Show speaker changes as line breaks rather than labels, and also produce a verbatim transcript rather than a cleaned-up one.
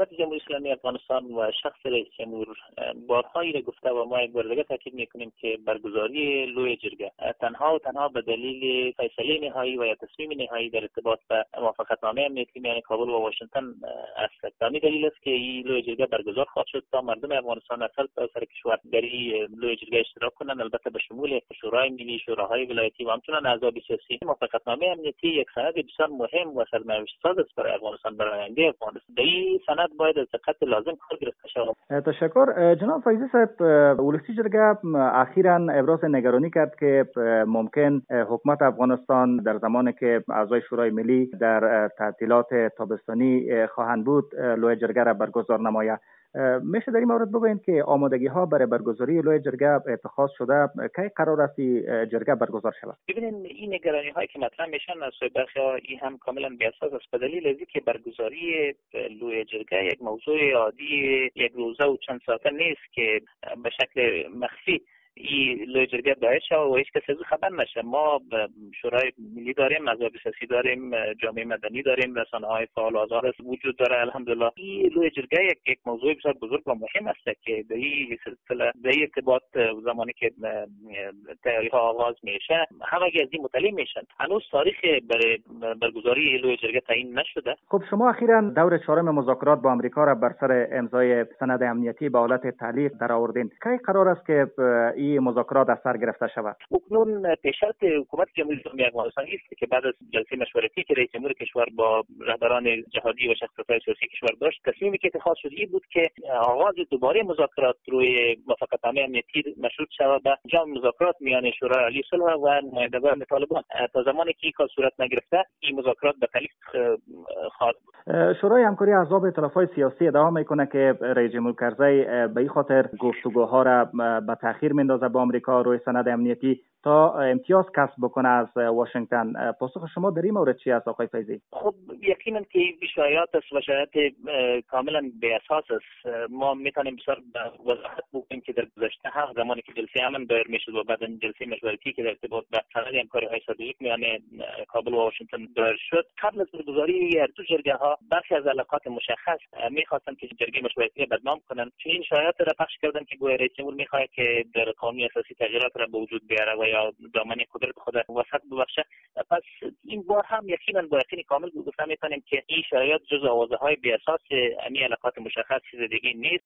حکومت جمهوری اسلامی افغانستان و شخص رئیس جمهور بارها اینو گفته و ما یک بار دیگه تاکید میکنیم که برگزاری لوی جرگه تنها و تنها به دلیل فیصله نهایی و یا تصمیم نهایی در ارتباط به موافقتنامه امنیتی میان کابل و واشنگتن است. همین دلیل است که این لوی جرگه برگزار خواهد شد تا مردم افغانستان از هر سر کشور در این لوی جرگه اشتراک کنند، البته به شمول شورای ملی، شوراهای ولایتی و همچنین احزاب سیاسی. موافقتنامه امنیتی یک سند بسیار مهم و سرنوشت ساز است برای افغانستان، برای آینده افغانستان. در این سند باید از دقت لازم کار گرفته شود.
تشکر. جناب فیضی صاحب، ولسی جرگه اخیراً ابراز نگرانی کرد که ممکن حکومت افغانستان در زمانی که اعضای شورای ملی در تعطیلات تابستانی خواهند بود لوی جرگه را برگزار نماید. میشه در این مورد بگویید که آمادگی ها برای برگزاری لوی جرگه اتخاذ شده، کی قرار است جرگه برگزار شود؟
ببینید، این نگرانی هایی که مطرح میشن از سوی برخی ها این هم کاملا بی اساس است، به دلیل اینکه که برگزاری لوی جرگه یک موضوع عادی یک روزه و چند ساعته نیست که به شکل مخفی این لوی جرگه دایر شود و هیچ کسی از خبر نشه. ما شورای ملی داریم، احزاب سیاسی داریم، جامعه مدنی داریم، رسانه‌های فعال و آزاد وجود داره. الحمدلله این لوی جرگه یک یک موضوع بسیار بزرگ و مهم است که در این سلسله در این ارتباط زمانی که تیاری ها آغاز میشه همه از این مطلع میشن. هنوز تاریخ برای برگزاری لوی جرگه تعیین نشده.
خب شما اخیراً دور چهارم مذاکرات با آمریکا را بر سر امضای سند امنیتی به حالت تعلیق درآوردین. کی قرار است که این مذاکرات از سر گرفته شود؟
اکنون پیشرفت حکومت جمهوری اسلامی افغانستان است که بعد از جلسه مشورتی که رئیس جمهور کشور با رهبران جهادی و شخصیت‌های سیاسی کشور داشت، تصمیمی که اتخاذ شد این بود که آغاز دوباره مذاکرات روی موافقتنامه امنیتی مشروط شود به جام مذاکرات میان شورای عالی صلح و نمایندگان طالبان. تا زمانی که این کار صورت نگرفته این مذاکرات به تعلیق خواهد بود.
شورای همکاری احزاب ائتلاف‌های سیاسی ادعا میکنه که رئیس جمهور کرزی به این خاطر گفتگوها را به تأخیر میندازه با آمریکا روی سند امنیتی تا امتیاز کسب بکنه از واشنگتن. پاسخ شما در این مورد چی است آقای فیضی؟
خب یقینا که این شایعات است و شایعات کاملا بی اساس است. ما میتونیم بسیار وضاحت بکنیم که در گذشته هم زمانی که جلسه امن دایر میشد و بعد جلسه مشورتی که در ارتباط به سند همکاری‌های استراتژیک میان کابل و واشنگتن دایر شد، قبل از برگزاری هر دو جرگه ها برخی از علاقات مشخص میخواستن که جرگه مشورتی بدنام کنند. چنین شایعات را پخش کردن که گویا رئیس جمهور میخواد که در قانون اساسی تغییرات را به وجود بیاره و یا دامنه قدرت خود وسط ببخشه. پس این بار هم یقینا با یقین کامل گفته میتونیم که این شایعات جزء آوازه‌های بی اساس امی علاقات مشخص چیز دیگه نیست.